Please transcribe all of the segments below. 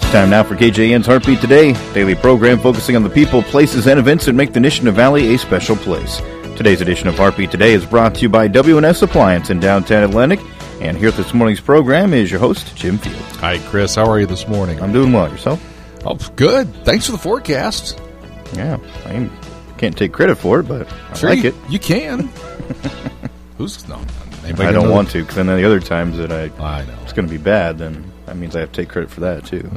Time now for KJN's Heartbeat Today, daily program focusing on the people, places, and events that make the Nishina Valley a special place. Today's edition of Heartbeat Today is brought to you by W&S Appliance in downtown Atlantic. And here at this morning's program is your host, Jim Field. Hi, Chris. How are you this morning? I'm doing well. Yourself? Oh, good. Thanks for the forecast. Yeah, I can't take credit for it, but I like it. You can. I don't want to, because then the other times that I know it's going to be bad, then that means I have to take credit for that, too.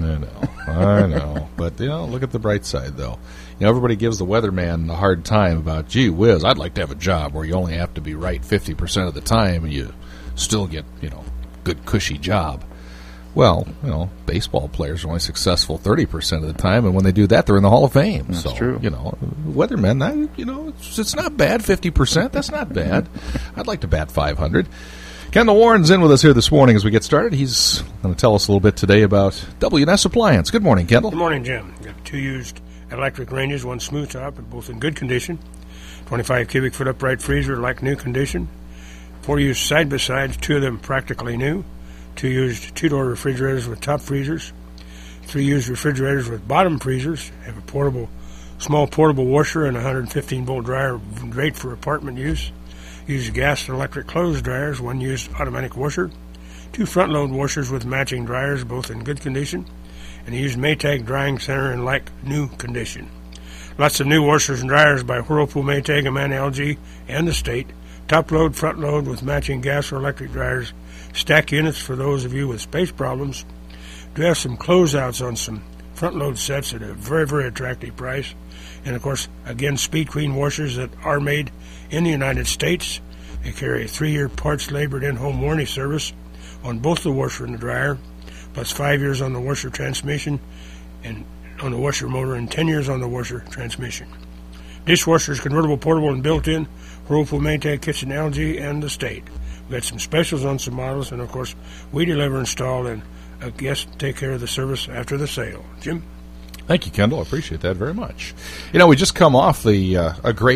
I know. But, look at the bright side, though. Everybody gives the weatherman a hard time about, gee whiz, I'd like to have a job where you only have to be right 50% of the time and you still get, good, cushy job. Well, baseball players are only successful 30% of the time, and when they do that, they're in the Hall of Fame. That's true. Weathermen, it's not bad, 50%. That's not bad. I'd like to bat 500. Kendall Warren's in with us here this morning as we get started. He's going to tell us a little bit today about W&S Appliance. Good morning, Kendall. Good morning, Jim. We've got 2 used electric ranges, 1 smooth top, and both in good condition. 25 cubic foot upright freezer, like new condition. 4 used side-by-sides, 2 of them practically new. 2 used 2-door refrigerators with top freezers. 3 used refrigerators with bottom freezers. Have a small portable washer and a 115-volt dryer, great for apartment use. Used gas and electric clothes dryers, 1 used automatic washer. 2 front-load washers with matching dryers, both in good condition. And a used Maytag drying center in like new condition. Lots of new washers and dryers by Whirlpool, Maytag, Amana, LG, and the state. Top load, front load with matching gas or electric dryers. Stack units for those of you with space problems. Do have some closeouts on some front load sets at a very, very attractive price. And of course, again, Speed Queen washers that are made in the United States. They carry a 3-year parts labored in-home warranty service on both the washer and the dryer, plus 5 years on the washer transmission and on the washer motor and 10 years on the washer transmission. Dishwashers, convertible, portable, and built-in. Whirlpool, Maytag, Kitchen, LG, and the state. We've got some specials on some models, and of course, we deliver, install, and take care of the service after the sale. Jim? Thank you, Kendall. I appreciate that very much. We just come off a great,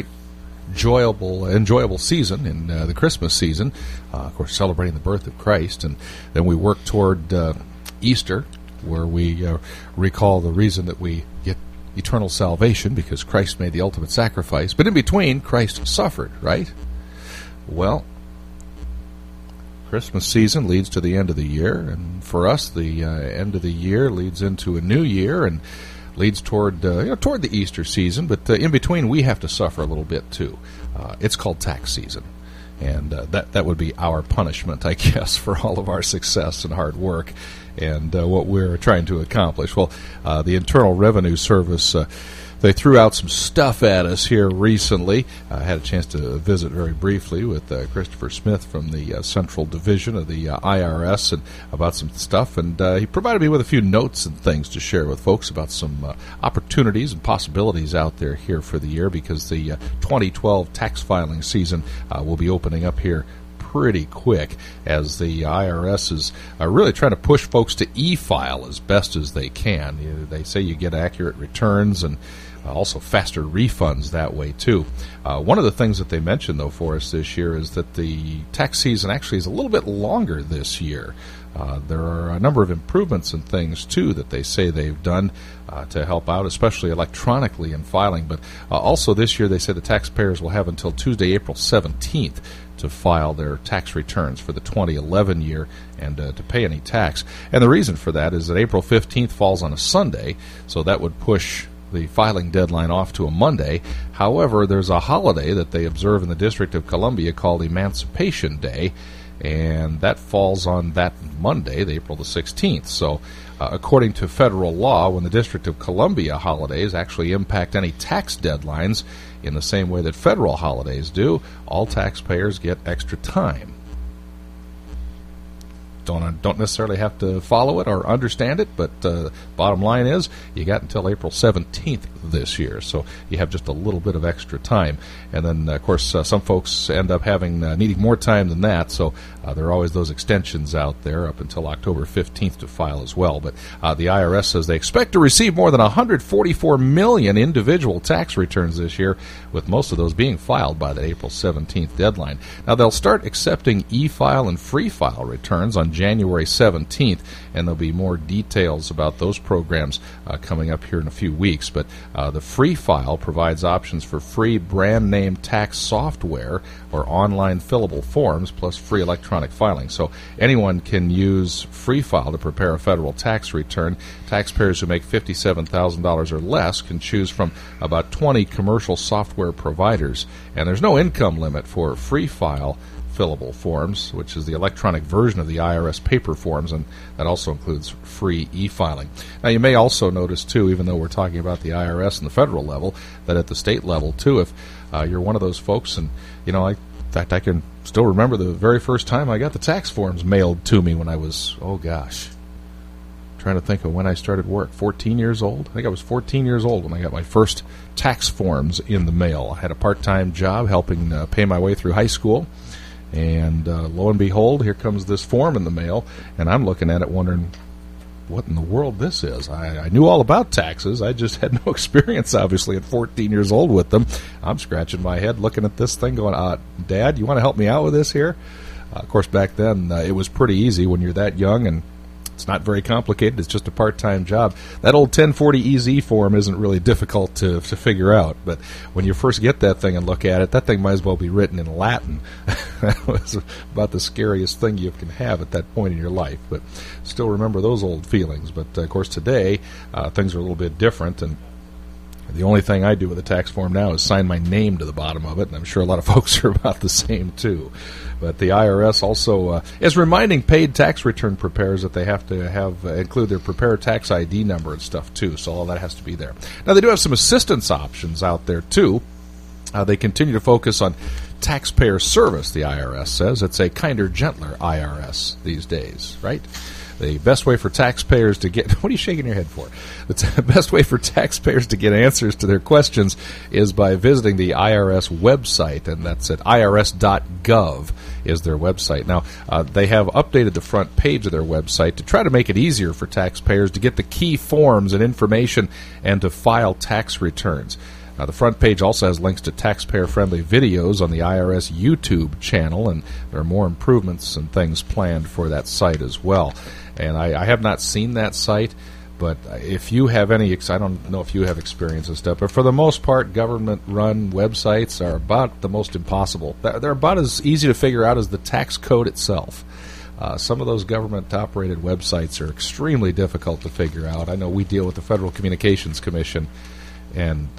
enjoyable season in the Christmas season, of course, celebrating the birth of Christ, and then we work toward Easter, where we recall the reason that we get eternal salvation, because Christ made the ultimate sacrifice. But in between, Christ suffered, right? Well, Christmas season leads to the end of the year, and for us, the end of the year leads into a new year and leads toward the Easter season. But in between, we have to suffer a little bit too. It's called tax season, and that would be our punishment, I guess, for all of our success and hard work and what we're trying to accomplish. Well, the Internal Revenue Service, they threw out some stuff at us here recently. I had a chance to visit very briefly with Christopher Smith from the Central Division of the IRS and about some stuff, and he provided me with a few notes and things to share with folks about some opportunities and possibilities out there here for the year, because the 2012 tax filing season will be opening up here pretty quick, as the IRS is really trying to push folks to e-file as best as they can. They say you get accurate returns and also faster refunds that way, too. One of the things that they mentioned, though, for us this year is that the tax season actually is a little bit longer this year. There are a number of improvements and things, too, that they say they've done to help out, especially electronically in filing. But also this year, they say the taxpayers will have until Tuesday, April 17th, to file their tax returns for the 2011 year and to pay any tax. And the reason for that is that April 15th falls on a Sunday, so that would push the filing deadline off to a Monday. However, there's a holiday that they observe in the District of Columbia called Emancipation Day, and that falls on that Monday, April the 16th. So according to federal law, when the District of Columbia holidays actually impact any tax deadlines in the same way that federal holidays do, all taxpayers get extra time. Don't necessarily have to follow it or understand it, but bottom line is you got until April 17th this year, so you have just a little bit of extra time. And then, of course, some folks end up needing more time than that, so there are always those extensions out there up until October 15th to file as well. But the IRS says they expect to receive more than 144 million individual tax returns this year, with most of those being filed by the April 17th deadline. Now, they'll start accepting e-file and free file returns on January 17th, and there'll be more details about those programs coming up here in a few weeks. But the Free File provides options for free brand name tax software or online fillable forms, plus free electronic filing. So anyone can use Free File to prepare a federal tax return. Taxpayers who make $57,000 or less can choose from about 20 commercial software providers, and there's no income limit for Free File fillable forms, which is the electronic version of the IRS paper forms, and that also includes free e-filing. Now, you may also notice, too, even though we're talking about the IRS and the federal level, that at the state level, too, if you're one of those folks, and, in fact, I can still remember the very first time I got the tax forms mailed to me when I was, trying to think of when I started work, 14 years old? I think I was 14 years old when I got my first tax forms in the mail. I had a part-time job helping pay my way through high school, and lo and behold, here comes this form in the mail, and I'm looking at it wondering what in the world this is. I knew all about taxes. I just had no experience, obviously, at 14 years old with them. I'm scratching my head looking at this thing going, Dad, you want to help me out with this here? Of course, back then, it was pretty easy when you're that young, and it's not very complicated. It's just a part-time job. That old 1040EZ form isn't really difficult to figure out, but when you first get that thing and look at it, that thing might as well be written in Latin. That was about the scariest thing you can have at that point in your life, but still remember those old feelings. But, of course, today, things are a little bit different, and the only thing I do with a tax form now is sign my name to the bottom of it, and I'm sure a lot of folks are about the same, too. But the IRS also is reminding paid tax return preparers that they have to include their preparer tax ID number and stuff, too, so all that has to be there. Now, they do have some assistance options out there, too. They continue to focus on taxpayer service, the IRS says. It's a kinder, gentler IRS these days, right? The best way for taxpayers to get... What are you shaking your head for? The best way for taxpayers to get answers to their questions is by visiting the IRS website, and that's at irs.gov is their website. Now, they have updated the front page of their website to try to make it easier for taxpayers to get the key forms and information and to file tax returns. The front page also has links to taxpayer-friendly videos on the IRS YouTube channel, and there are more improvements and things planned for that site as well. And I have not seen that site, but if you have any, I don't know if you have experience and stuff, but for the most part, government-run websites are about the most impossible. They're about as easy to figure out as the tax code itself. Some of those government-operated websites are extremely difficult to figure out. I know we deal with the Federal Communications Commission, and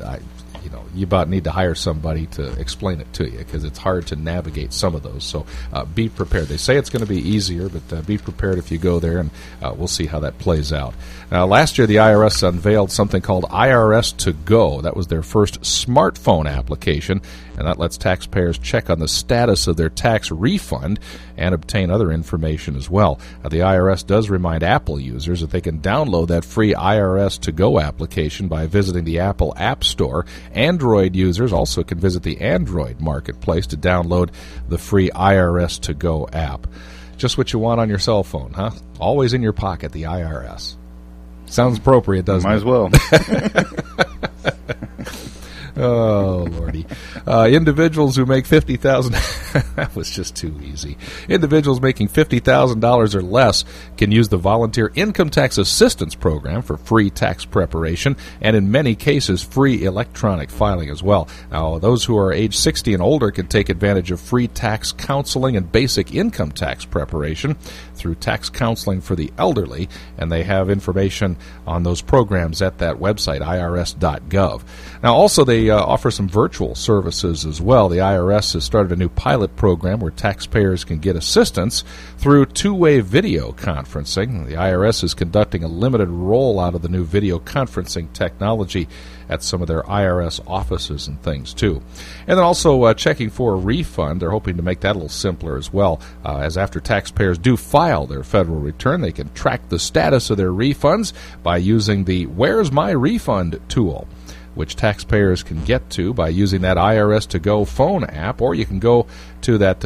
you about need to hire somebody to explain it to you because it's hard to navigate some of those. So be prepared. They say it's going to be easier, but be prepared if you go there, and we'll see how that plays out. Now, last year, the IRS unveiled something called IRS To Go. That was their first smartphone application, and that lets taxpayers check on the status of their tax refund and obtain other information as well. The IRS does remind Apple users that they can download that free IRS To Go application by visiting the Apple App Store. Android users also can visit the Android marketplace to download the free IRS To Go app. Just what you want on your cell phone, huh? Always in your pocket, the IRS. Sounds appropriate, doesn't it? Might as well. Oh, Lordy. Individuals who make $50,000... that was just too easy. Individuals making $50,000 or less can use the Volunteer Income Tax Assistance Program for free tax preparation and, in many cases, free electronic filing as well. Now, those who are age 60 and older can take advantage of free tax counseling and basic income tax preparation through Tax Counseling for the Elderly, and they have information on those programs at that website, irs.gov. Now, also, they offer some virtual services as well. The IRS has started a new pilot program where taxpayers can get assistance through two-way video conferencing. The IRS is conducting a limited rollout of the new video conferencing technology at some of their IRS offices and things, too. And then also checking for a refund. They're hoping to make that a little simpler as well, as after taxpayers do file their federal return, they can track the status of their refunds by using the Where's My Refund tool, which taxpayers can get to by using that IRS To Go phone app, or you can go to that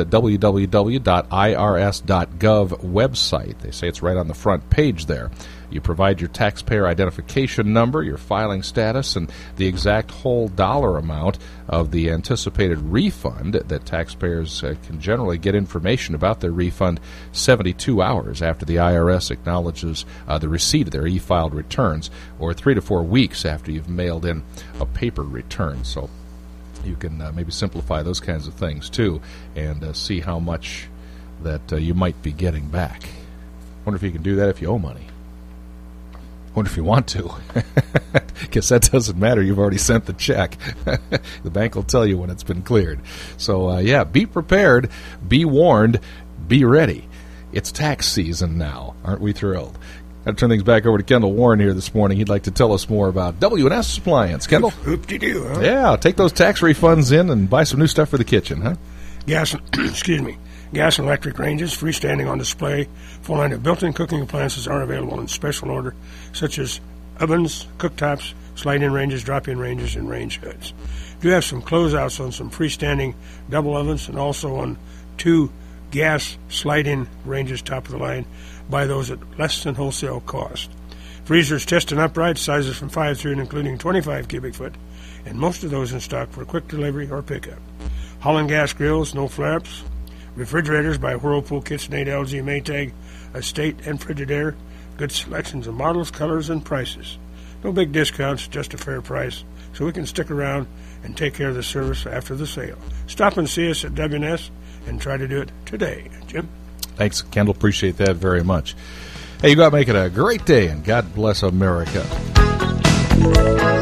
www.irs.gov website. They say it's right on the front page there. You provide your taxpayer identification number, your filing status, and the exact whole dollar amount of the anticipated refund that taxpayers can generally get information about their refund 72 hours after the IRS acknowledges the receipt of their e-filed returns, or 3 to 4 weeks after you've mailed in a paper return. So you can maybe simplify those kinds of things, too, and see how much that you might be getting back. Wonder if you can do that if you owe money. Wonder if you want to. Guess that doesn't matter. You've already sent the check. The bank will tell you when it's been cleared. So, be prepared, be warned, be ready. It's tax season now. Aren't we thrilled? I'll turn things back over to Kendall Warren here this morning. He'd like to tell us more about W&S Appliance. Kendall? Hoop-de-doo, huh? Yeah, take those tax refunds in and buy some new stuff for the kitchen, huh? Gas and electric ranges, freestanding on display. Full line of built-in cooking appliances are available in special order, such as ovens, cooktops, slide-in ranges, drop-in ranges, and range hoods. Do have some closeouts on some freestanding double ovens and also on 2 gas slide-in ranges, top of the line. Buy those at less than wholesale cost. Freezers test and upright, sizes from 5 through and including 25 cubic foot, and most of those in stock for quick delivery or pickup. Holland gas grills, no flaps. Refrigerators by Whirlpool, KitchenAid, LG, Maytag, Estate, and Frigidaire. Good selections of models, colors, and prices. No big discounts, just a fair price, so we can stick around and take care of the service after the sale. Stop and see us at W&S and try to do it today. Jim? Thanks, Kendall. Appreciate that very much. Hey, you got to make it a great day, and God bless America.